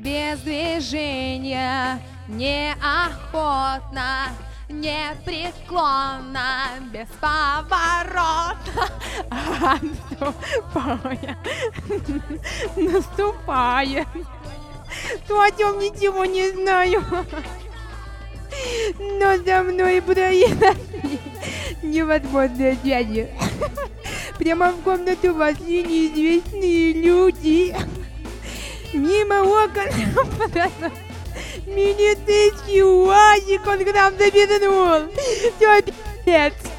без движения, неохотно, непреклонно, бесповоротно наступая. То о чем ничего не знаю, но за мной произошли невозможные связи. Прямо в комнату вошли неизвестные люди. Мимо окон милицейский УАЗик, он к нам завернул. Все, пи***ц.